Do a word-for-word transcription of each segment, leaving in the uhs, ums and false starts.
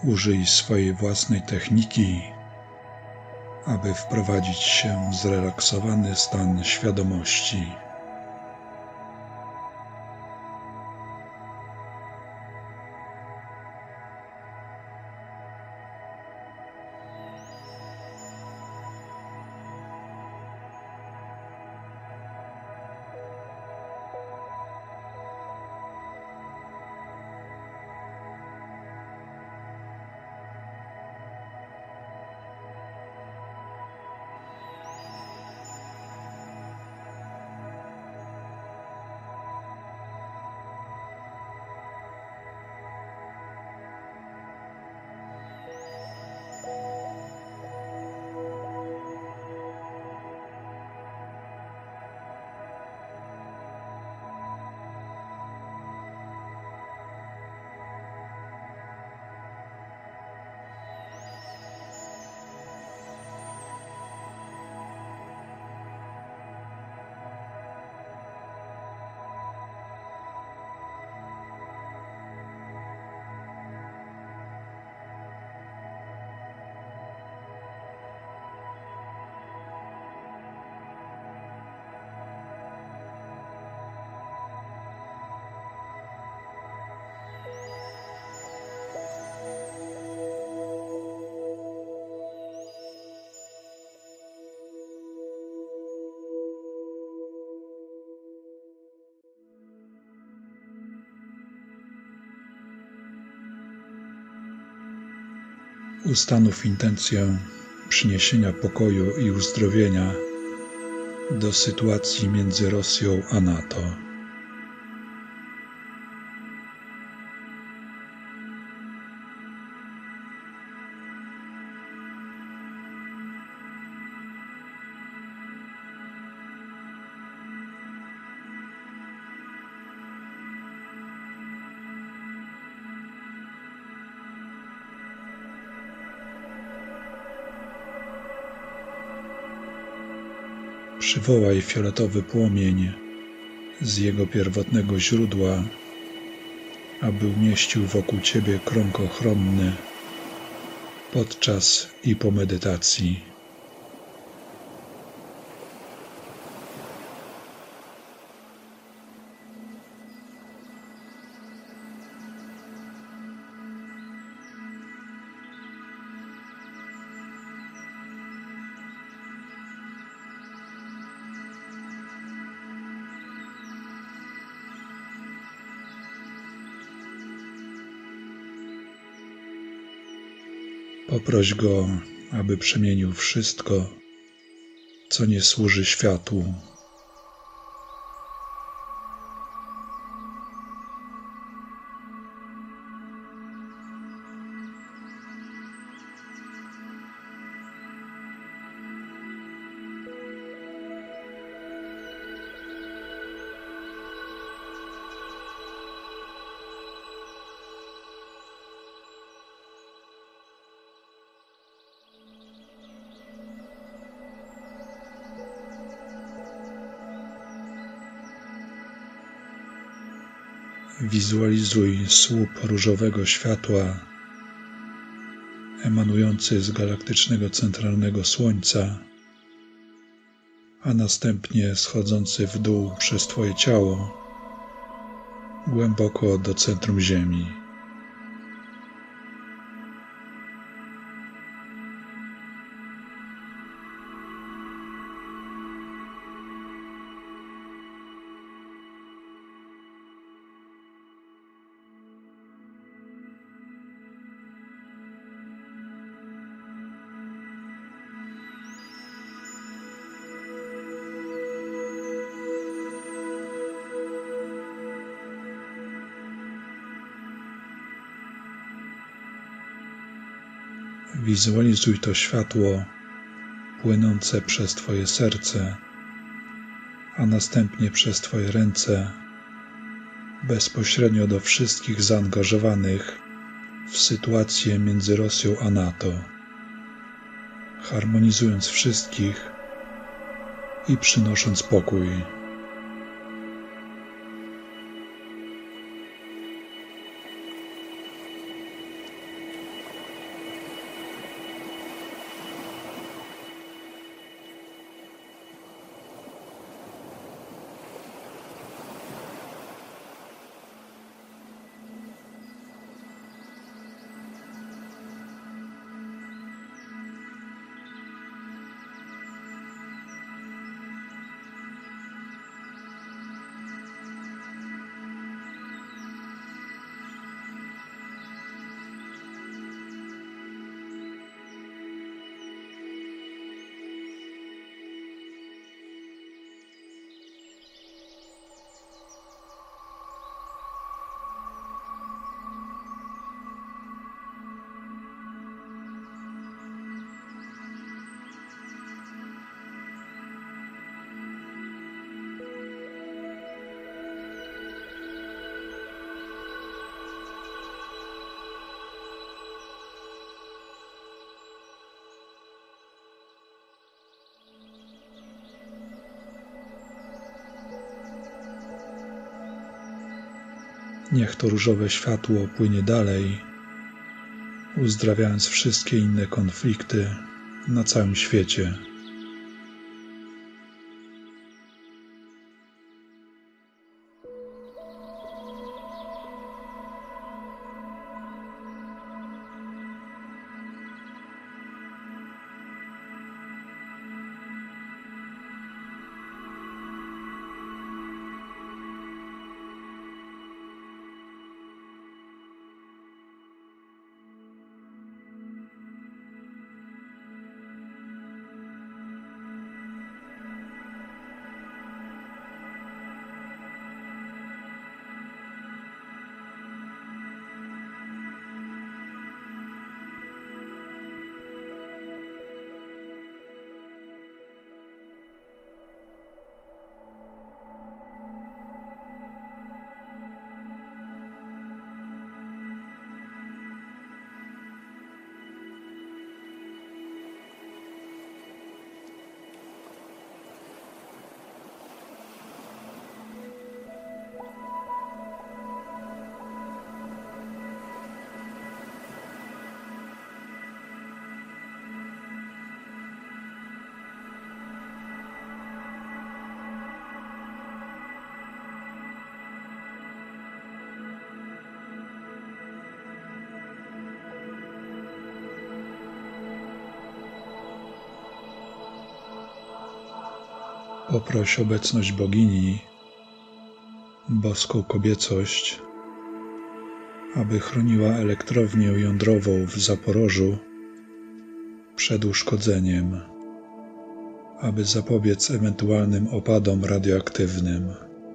Użyj swojej własnej techniki, aby wprowadzić się w zrelaksowany stan świadomości. Ustanów intencję przyniesienia pokoju i uzdrowienia do sytuacji między Rosją a NATO. Przywołaj fioletowy płomień z jego pierwotnego źródła, aby umieścił wokół ciebie krąg ochronny podczas i po medytacji. Poproś Go, aby przemienił wszystko, co nie służy światłu. Wizualizuj słup różowego światła emanujący z galaktycznego centralnego Słońca, a następnie schodzący w dół przez Twoje ciało, głęboko do centrum Ziemi. Wizualizuj to światło płynące przez Twoje serce, a następnie przez Twoje ręce, bezpośrednio do wszystkich zaangażowanych w sytuację między Rosją a NATO, harmonizując wszystkich i przynosząc pokój. Niech to różowe światło płynie dalej, uzdrawiając wszystkie inne konflikty na całym świecie. Poproś obecność bogini, boską kobiecość, aby chroniła elektrownię jądrową w Zaporożu przed uszkodzeniem, aby zapobiec ewentualnym opadom radioaktywnym.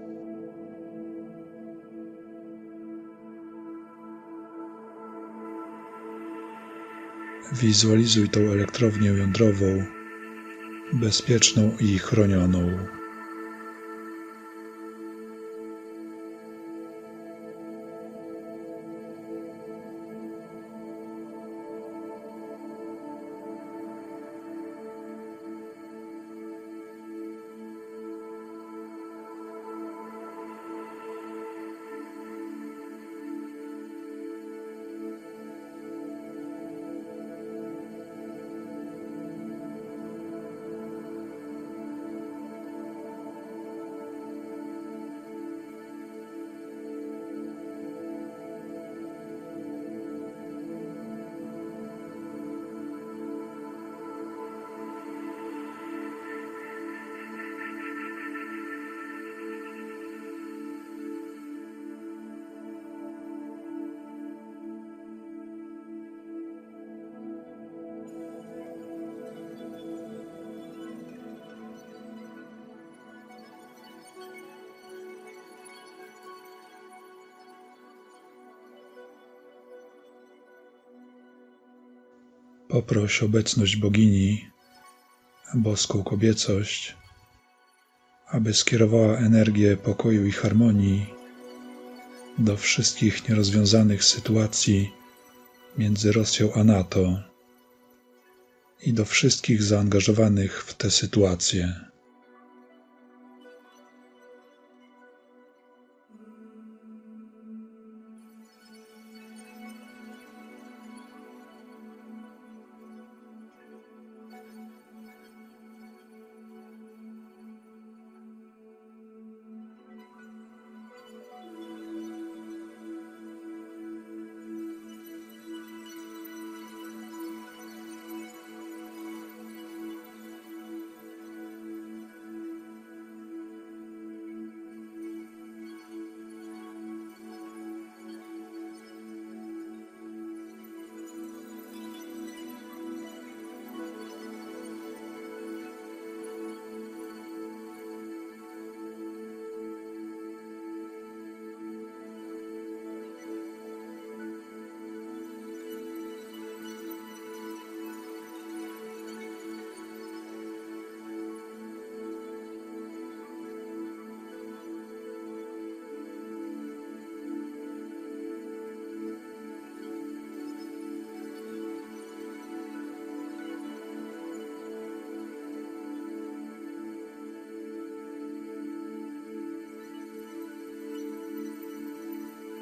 Wizualizuj tą elektrownię jądrową bezpieczną i chronioną. Poproś obecność bogini, boską kobiecość, aby skierowała energię pokoju i harmonii do wszystkich nierozwiązanych sytuacji między Rosją a NATO i do wszystkich zaangażowanych w te sytuacje.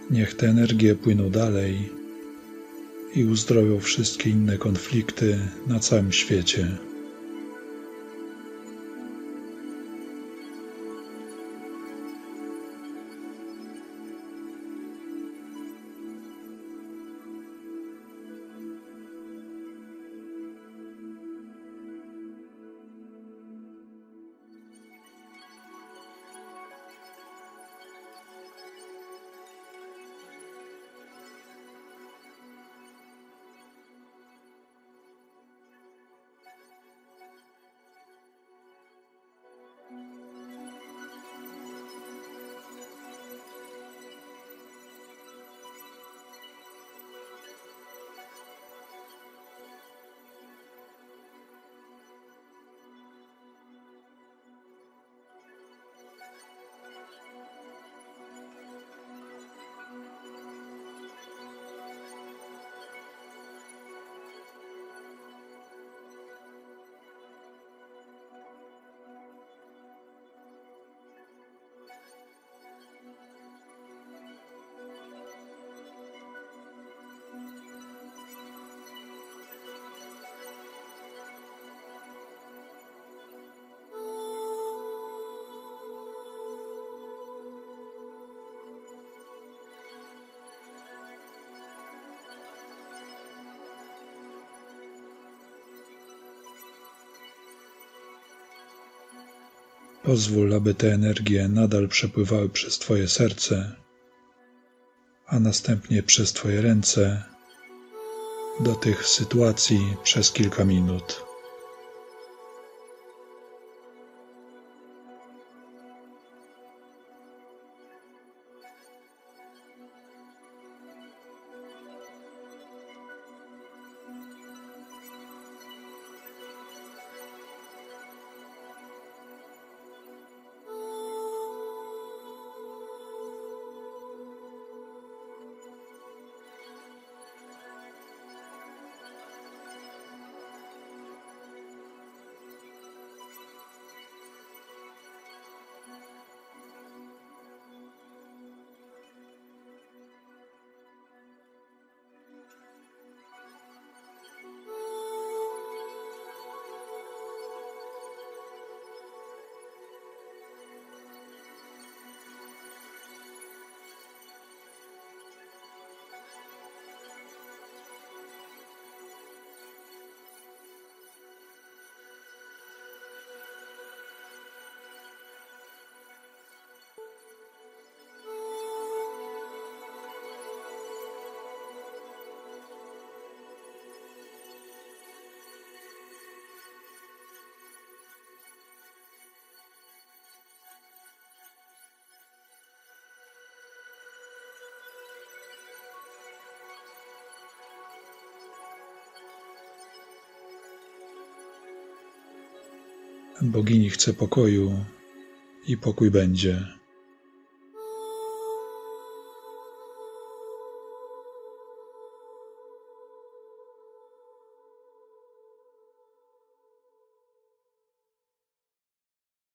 Niech te energie płyną dalej i uzdrowią wszystkie inne konflikty na całym świecie. Pozwól, aby te energie nadal przepływały przez Twoje serce, a następnie przez Twoje ręce do tych sytuacji przez kilka minut. Bogini chce pokoju i pokój będzie.